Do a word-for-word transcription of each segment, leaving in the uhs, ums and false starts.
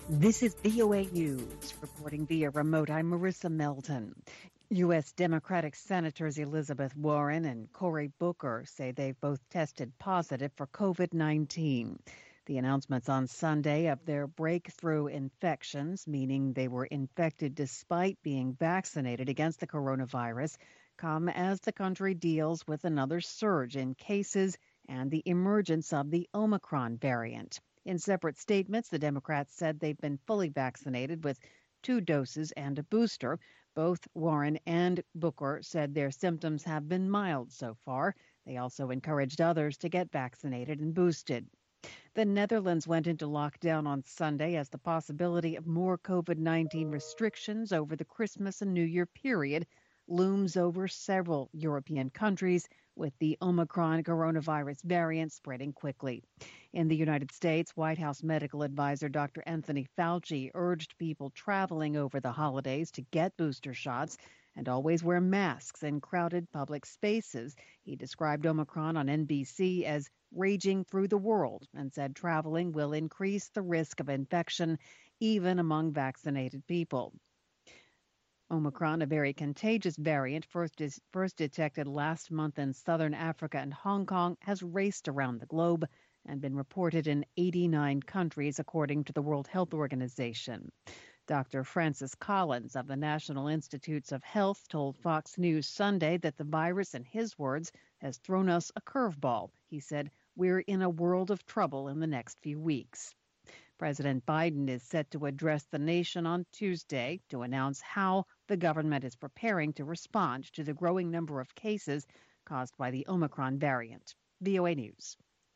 This is V O A News. Reporting via remote, I'm Marissa Melton. U S. Democratic Senators Elizabeth Warren and Cory Booker say they've both tested positive for COVID nineteen. The announcements on Sunday of their breakthrough infections, meaning they were infected despite being vaccinated against the coronavirus, come as the country deals with another surge in cases and the emergence of the Omicron variant. In separate statements, the Democrats said they've been fully vaccinated with two doses and a booster. Both Warren and Booker said their symptoms have been mild so far. They also encouraged others to get vaccinated and boosted. The Netherlands went into lockdown on Sunday as the possibility of more COVID nineteen restrictions over the Christmas and New Year period looms over several European countries, with the Omicron coronavirus variant spreading quickly. In the United States, White House medical advisor Doctor Anthony Fauci urged people traveling over the holidays to get booster shots and always wear masks in crowded public spaces. He described Omicron on N B C as raging through the world and said traveling will increase the risk of infection even among vaccinated people. Omicron, a very contagious variant first, is, first detected last month in southern Africa and Hong Kong, has raced around the globe and been reported in eighty-nine countries, according to the World Health Organization. Doctor Francis Collins of the National Institutes of Health told Fox News Sunday that the virus, in his words, has thrown us a curveball. He said, "We're in a world of trouble in the next few weeks." President Biden is set to address the nation on Tuesday to announce how the government is preparing to respond to the growing number of cases caused by the Omicron variant. V O A News.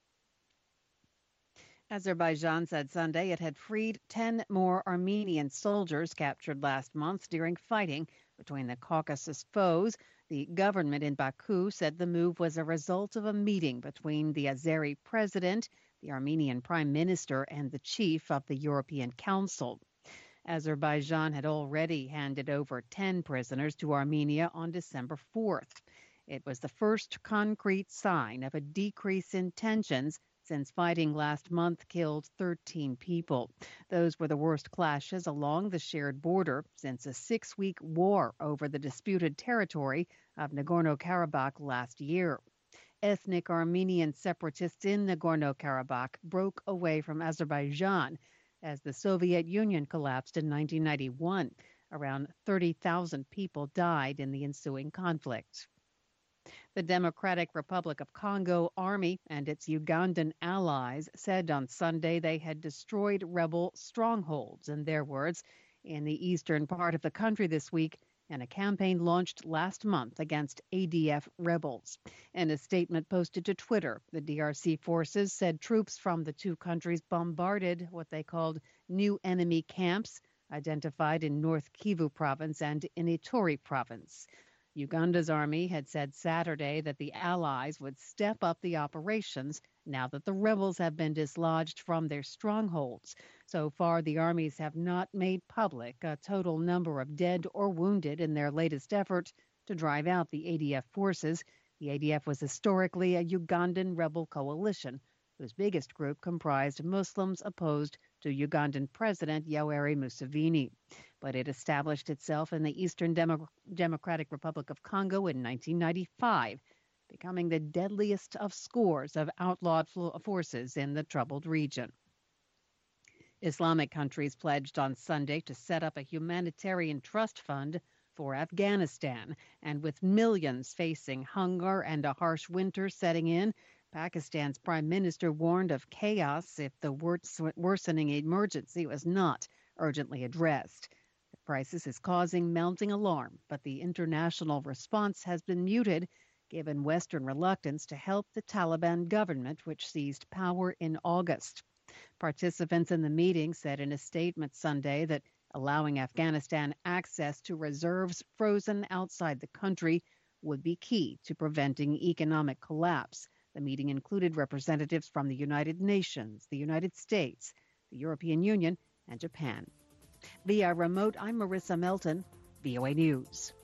Azerbaijan said Sunday it had freed ten more Armenian soldiers captured last month during fighting between the Caucasus foes. The government in Baku said the move was a result of a meeting between the Azeri president, the Armenian prime minister, and the chief of the European Council. Azerbaijan had already handed over ten prisoners to Armenia on December fourth. It was the first concrete sign of a decrease in tensions since fighting last month killed thirteen people. Those were the worst clashes along the shared border since a six-week war over the disputed territory of Nagorno-Karabakh last year. Ethnic Armenian separatists in Nagorno-Karabakh broke away from Azerbaijan as the Soviet Union collapsed in nineteen ninety-one. Around thirty thousand people died in the ensuing conflict. The Democratic Republic of Congo Army and its Ugandan allies said on Sunday they had destroyed rebel strongholds, in their words, in the eastern part of the country this week, and a campaign launched last month against A D F rebels. In a statement posted to Twitter, the D R C forces said troops from the two countries bombarded what they called new enemy camps identified in North Kivu province and in Ituri province. Uganda's army had said Saturday that the allies would step up the operations now that the rebels have been dislodged from their strongholds. So far, the armies have not made public a total number of dead or wounded in their latest effort to drive out the A D F forces. The A D F was historically a Ugandan rebel coalition whose biggest group comprised Muslims opposed to Ugandan President Yoweri Museveni. But it established itself in the Eastern Demo- Democratic Republic of Congo in nineteen ninety-five, becoming the deadliest of scores of outlawed forces in the troubled region. Islamic countries pledged on Sunday to set up a humanitarian trust fund for Afghanistan, and with millions facing hunger and a harsh winter setting in, Pakistan's prime minister warned of chaos if the worsening emergency was not urgently addressed. The crisis is causing mounting alarm, but the international response has been muted given Western reluctance to help the Taliban government, which seized power in August. Participants in the meeting said in a statement Sunday that allowing Afghanistan access to reserves frozen outside the country would be key to preventing economic collapse. The meeting included representatives from the United Nations, the United States, the European Union, and Japan. Via remote, I'm Marissa Melton, V O A News.